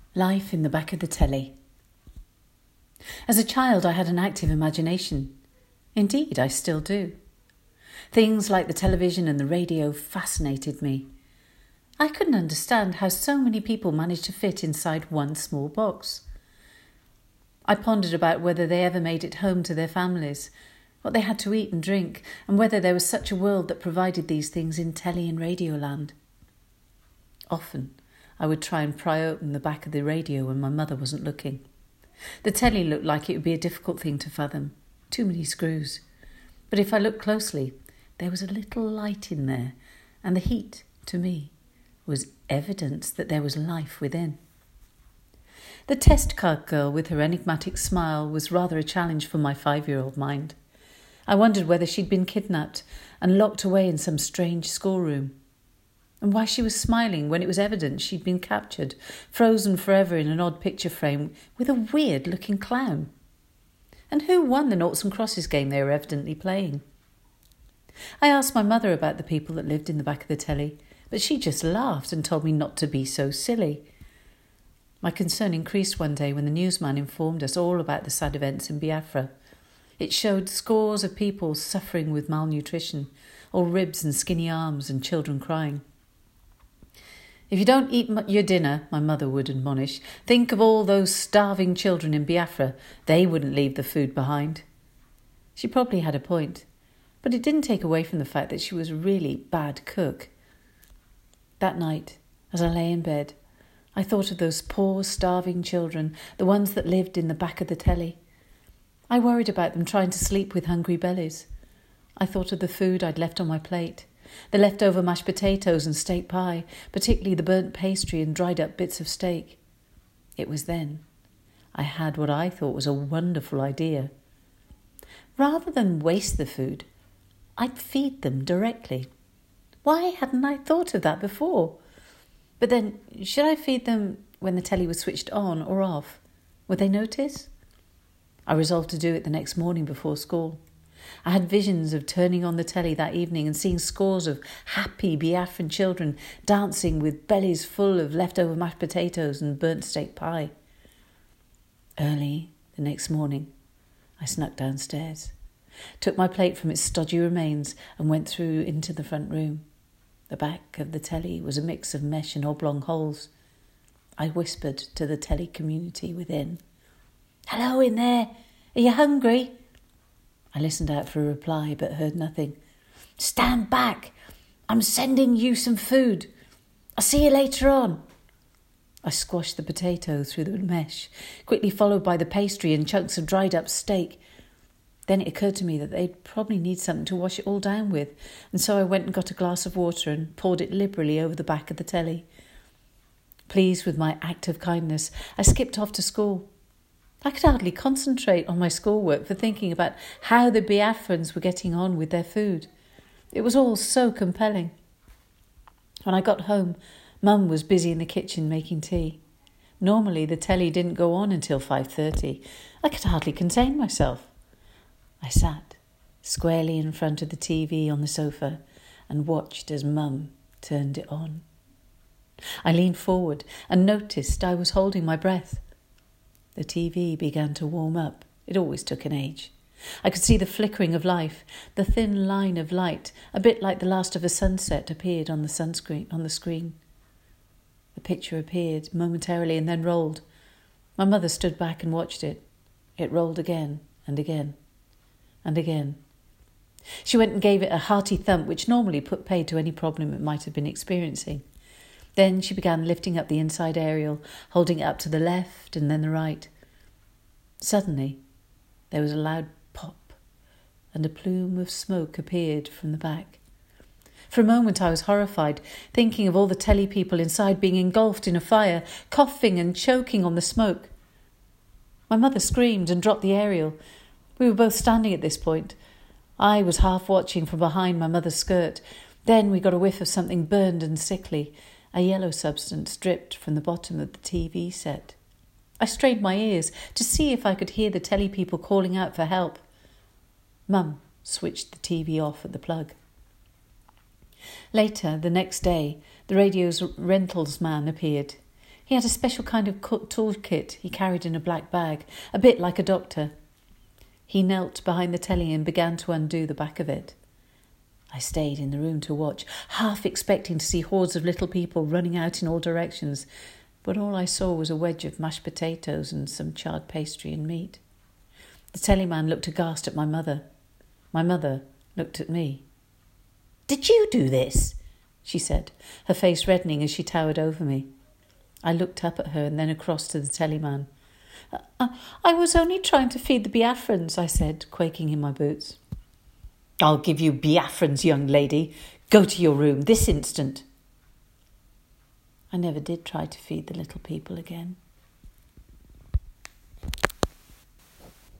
Life in the back of the telly. As a child, I had an active imagination. Indeed, I still do. Things like the television and the radio fascinated me. I couldn't understand how so many people managed to fit inside one small box. I pondered about whether they ever made it home to their families, what they had to eat and drink, and whether there was such a world that provided these things in telly and radio land. Often, I would try and pry open the back of the radio when my mother wasn't looking. The telly looked like it would be a difficult thing to fathom. Too many screws. But if I looked closely, there was a little light in there, and the heat, to me, was evidence that there was life within. The test card girl with her enigmatic smile was rather a challenge for my 5-year-old mind. I wondered whether she'd been kidnapped and locked away in some strange schoolroom, and why she was smiling when it was evident she'd been captured, frozen forever in an odd picture frame with a weird-looking clown. And who won the noughts and crosses game they were evidently playing? I asked my mother about the people that lived in the back of the telly, but she just laughed and told me not to be so silly. My concern increased one day when the newsman informed us all about the sad events in Biafra. It showed scores of people suffering with malnutrition, all ribs and skinny arms and children crying. If you don't eat your dinner, my mother would admonish, think of all those starving children in Biafra. They wouldn't leave the food behind. She probably had a point, but it didn't take away from the fact that she was a really bad cook. That night, as I lay in bed, I thought of those poor starving children, the ones that lived in the back of the telly. I worried about them trying to sleep with hungry bellies. I thought of the food I'd left on my plate, the leftover mashed potatoes and steak pie, particularly the burnt pastry and dried up bits of steak. It was then I had what I thought was a wonderful idea. Rather than waste the food, I'd feed them directly. Why hadn't I thought of that before? But then, should I feed them when the telly was switched on or off? Would they notice? I resolved to do it the next morning before school. I had visions of turning on the telly that evening and seeing scores of happy Biafran children dancing with bellies full of leftover mashed potatoes and burnt steak pie. Early the next morning, I snuck downstairs, took my plate from its stodgy remains and went through into the front room. The back of the telly was a mix of mesh and oblong holes. I whispered to the telly community within. "Hello in there, are you hungry?" I listened out for a reply but heard nothing. "Stand back, I'm sending you some food. I'll see you later on." I squashed the potato through the mesh, quickly followed by the pastry and chunks of dried up steak. Then it occurred to me that they'd probably need something to wash it all down with, and so I went and got a glass of water and poured it liberally over the back of the telly. Pleased with my act of kindness, I skipped off to school. I could hardly concentrate on my schoolwork for thinking about how the Biafrans were getting on with their food. It was all so compelling. When I got home, Mum was busy in the kitchen making tea. Normally the telly didn't go on until 5:30. I could hardly contain myself. I sat squarely in front of the TV on the sofa and watched as Mum turned it on. I leaned forward and noticed I was holding my breath. The TV began to warm up. It always took an age. I could see the flickering of life. The thin line of light, a bit like the last of a sunset, appeared on the screen. The picture appeared momentarily and then rolled. My mother stood back and watched it. It rolled again and again and again. She went and gave it a hearty thump, which normally put paid to any problem it might have been experiencing. Then she began lifting up the inside aerial, holding it up to the left and then the right. Suddenly, there was a loud pop, and a plume of smoke appeared from the back. For a moment I was horrified, thinking of all the telly people inside being engulfed in a fire, coughing and choking on the smoke. My mother screamed and dropped the aerial. We were both standing at this point. I was half watching from behind my mother's skirt. Then we got a whiff of something burned and sickly. A yellow substance dripped from the bottom of the TV set. I strained my ears to see if I could hear the telly people calling out for help. Mum switched the TV off at the plug. Later, the next day, the radio's rentals man appeared. He had a special kind of toolkit he carried in a black bag, a bit like a doctor. He knelt behind the telly and began to undo the back of it. I stayed in the room to watch, half expecting to see hordes of little people running out in all directions, but all I saw was a wedge of mashed potatoes and some charred pastry and meat. The tellyman looked aghast at my mother. My mother looked at me. "Did you do this?" she said, her face reddening as she towered over me. I looked up at her and then across to the tellyman. I was only trying to feed the Biafrans," I said, quaking in my boots. "I'll give you Biafrans, young lady. Go to your room this instant." I never did try to feed the little people again.